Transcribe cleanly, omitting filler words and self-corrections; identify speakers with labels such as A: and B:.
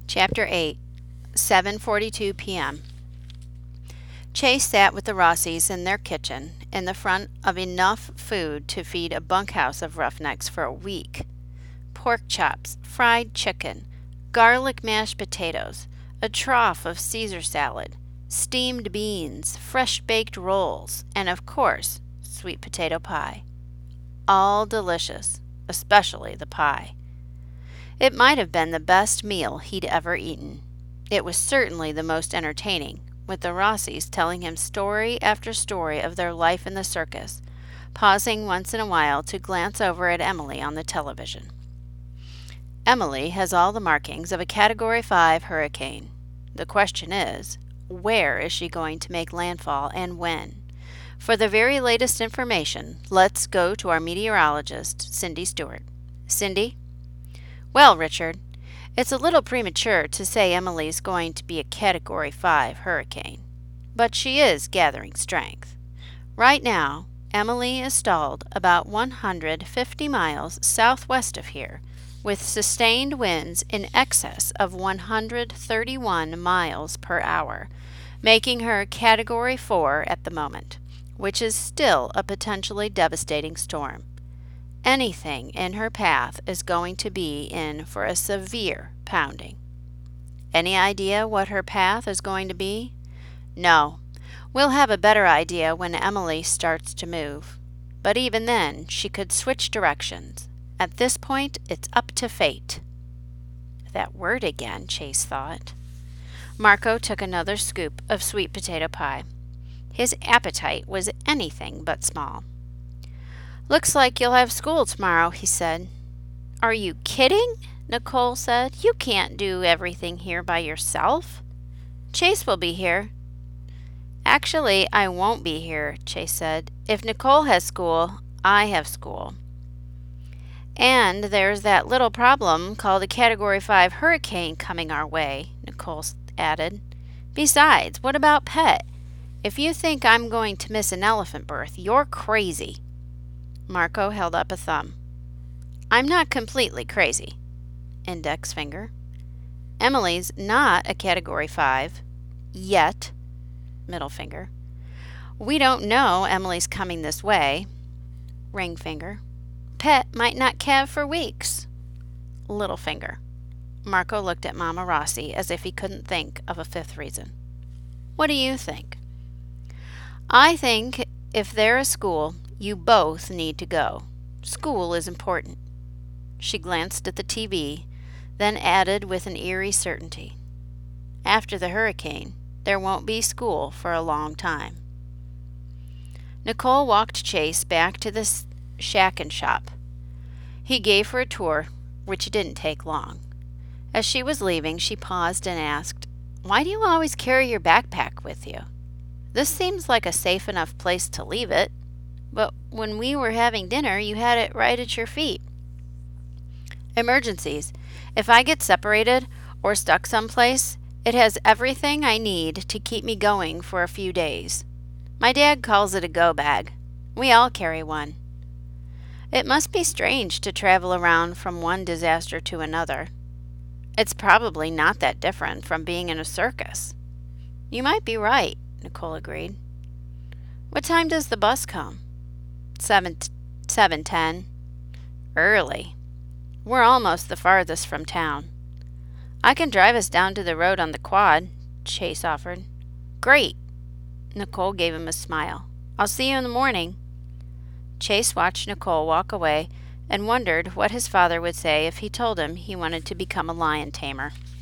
A: Chapter 8, 7:42 p.m. Chase sat with the Rossis in their kitchen in the front of enough food to feed a bunkhouse of roughnecks for a week. Pork chops, fried chicken, garlic mashed potatoes, a trough of Caesar salad, steamed beans, fresh baked rolls, and of course, sweet potato pie. All delicious, especially the pie. It might have been the best meal he'd ever eaten. It was certainly the most entertaining, with the Rossis telling him story after story of their life in the circus, pausing once in a while to glance over at Emily on the television. Emily has all the markings of a Category 5 hurricane. The question is, where is she going to make landfall and when? For the very latest information, let's go to our meteorologist, Cindy Stewart. Cindy? Well, Richard, it's a little premature to say Emily's going to be a Category 5 hurricane, but she is gathering strength. Right now, Emily is stalled about 150 miles southwest of here, with sustained winds in excess of 131 miles per hour, making her Category 4 at the moment, which is still a potentially devastating storm. Anything in her path is going to be in for a severe pounding. Any idea what her path is going to be? No. We'll have a better idea when Emily starts to move. But even then, she could switch directions. At this point, it's up to fate. That word again, Chase thought. Marco took another scoop of sweet potato pie. His appetite was anything but small. Looks like you'll have school tomorrow, he said. Are you kidding? Nicole said. You can't do everything here by yourself. Chase will be here. Actually, I won't be here, Chase said. If Nicole has school, I have school. And there's that little problem called a Category 5 hurricane coming our way, Nicole added. Besides, what about Pet? If you think I'm going to miss an elephant birth, you're crazy. Marco held up a thumb. I'm not completely crazy. Index finger. Emily's not a Category 5. Yet. Middle finger. We don't know Emily's coming this way. Ring finger. Pet might not calve for weeks. Little finger. Marco looked at Mama Rossi as if he couldn't think of a fifth reason. What do you think? I think if they're a school, you both need to go. School is important. She glanced at the TV, then added with an eerie certainty. After the hurricane, there won't be school for a long time. Nicole walked Chase back to the shack and shop. He gave her a tour, which didn't take long. As she was leaving, she paused and asked, Why do you always carry your backpack with you? This seems like a safe enough place to leave it. But when we were having dinner, you had it right at your feet. Emergencies. If I get separated or stuck someplace, it has everything I need to keep me going for a few days. My dad calls it a go bag. We all carry one. It must be strange to travel around from one disaster to another. It's probably not that different from being in a circus. You might be right, Nicole agreed. What time does the bus come? 7:10. Early. We're almost the farthest from town. I can drive us down to the road on the quad, Chase offered. Great. Nicole gave him a smile. I'll see you in the morning. Chase watched Nicole walk away and wondered what his father would say if he told him he wanted to become a lion tamer.